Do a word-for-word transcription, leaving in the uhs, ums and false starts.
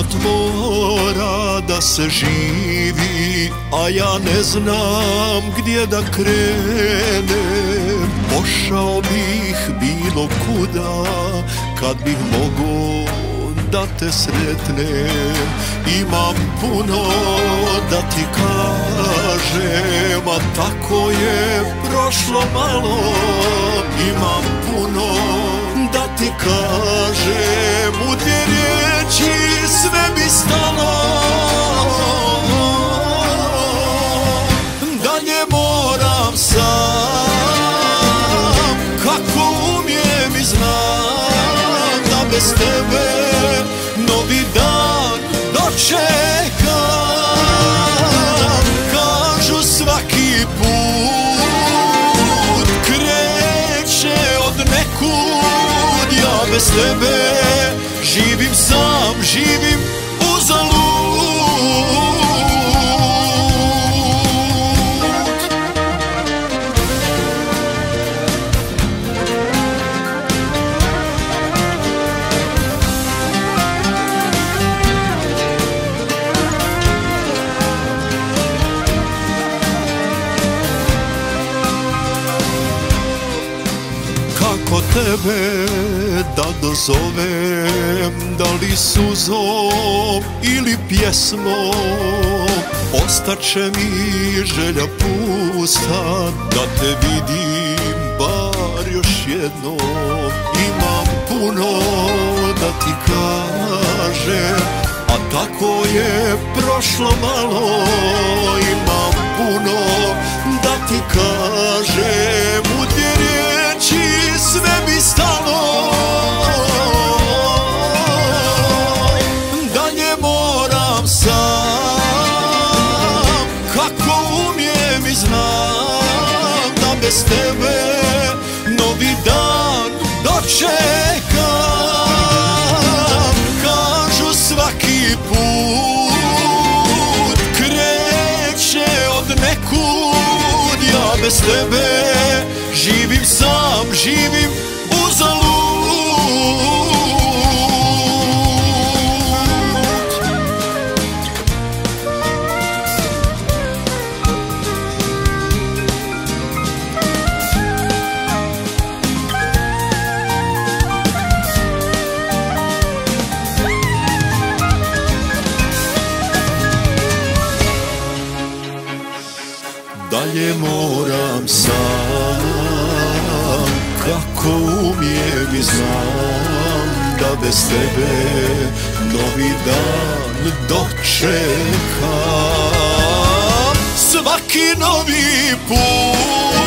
Život mora da se živi, a ja ne znam gdje da krenem. Pošao bih bilo kuda kad bih mogao da te sretnem. Imam puno da ti kažem, a tako je prošlo malo. Imam puno da ti kažem, u dvije riječi sve bi stalo. Dalje moram sam, kako umijem i znam da bez tebe novi dan dočekam. Kažu svaki put kreće od nekud, ja bez tebe živim sam, živim uzalud. Kako tebe da dozovem, da li suzom ili pjesmom? Ostaće mi želja pusta da te vidim bar još jednom. Imam puno da ti kažem, a tako je prošlo malo. Imam puno da ti kažem, u dvije riječi sve bi stalo. Dalje moram sam, kako umijem i znam da bez tebe novi dan dočekam. Kažu svaki put kreće od nekud, ja bez tebe živim sam, živim uzalud. Dalje moram sam, kako umijem i znam da bez tebe novi dan dočekam. Svaki novi put